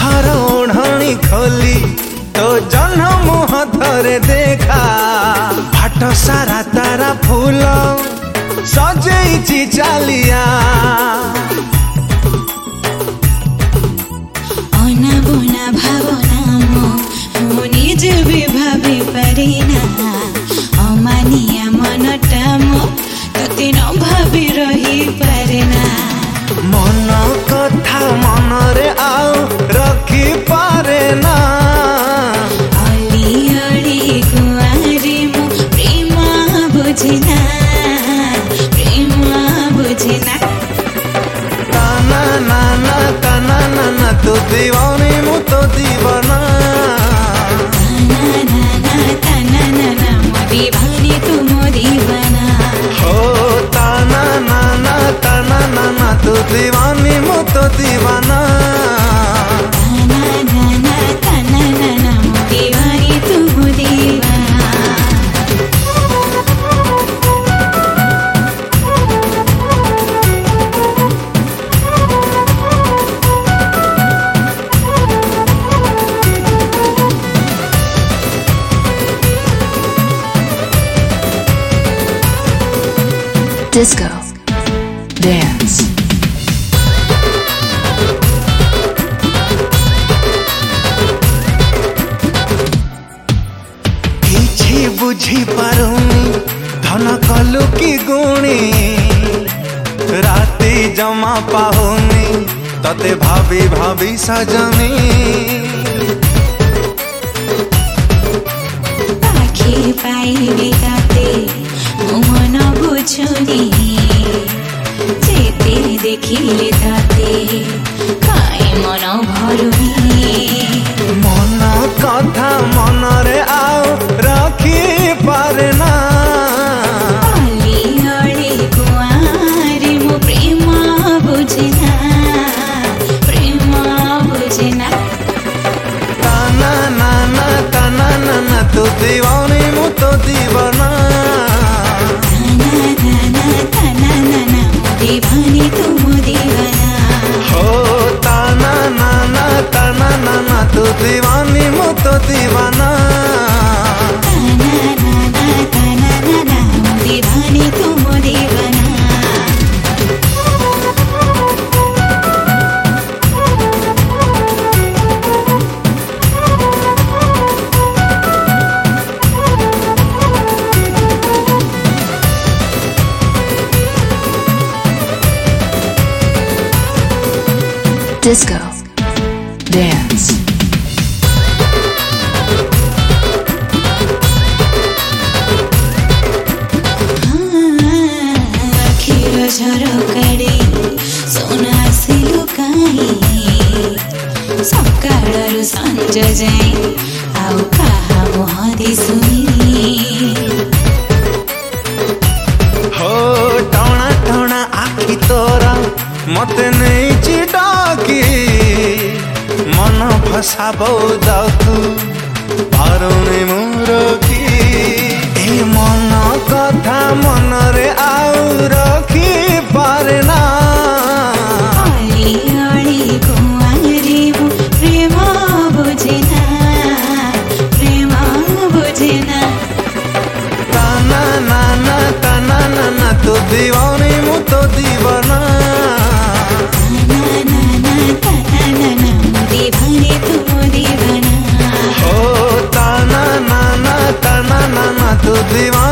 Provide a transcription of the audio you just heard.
घर ओढ़णी खोली तो जन्म मुह थरे देखा भाट सारा तारा फूल सजेइछि चालिया अना बोना भावना मो निजे भी भाभी पारिना अमानिया मनटा मो तते न भाभी रही पारेना मन कथा मन रे आउ रखी पारे ना अली अली कुआरी मो प्रेम बुझिना ताना नाना ताना नाना तो दीवानी मु तो दीवाना ताना नाना मो दीवानी तू मो दीवाना हो ताना नाना ताना नाना तो दीवानी मु तो दीवाना ताना नाना मो दीवानी तू मो दीवाना Disco dance. किछि बुझी पारुनी धन कलु की गुणी राती जमा पाहुनी तते भाभी भाभी सजनी पाखी पाइबे ताते मन बुझुनी जेते देखिले ताते काई मन भरुनी मन कथा मन रे आउ रखी पारे ना अली अली कुआरी मो प्रेम बुझिना ताना नाना ताना नाना तो दीवानी मु तो दीवाना ताना नाना मो दीवानी तू मो दीवाना हो ताना नाना ताना नाना तो दीवानी मु तो दीवाना ताना नाना मो दीवानी तू मो दीवाना Disco dance. आखिर झरकाड़े सोना से लुकाई सकाळरू संज जाए आउ कहा मुह दिसुनी हो टोना टोना आखि तोरा मते नहीं चिडाकी मन फसाबो दाकू पारुनी मोर की ए मन कथा मन रे आउ रखी पारे ना अली अली कुआरी मो प्रेम बुझिना ताना नाना ताना नाना तो दीवानी मु तो दीवाना ताना मो दीवानी तू मो दीवाना हो ताना नाना ताना नाना तो दीवाना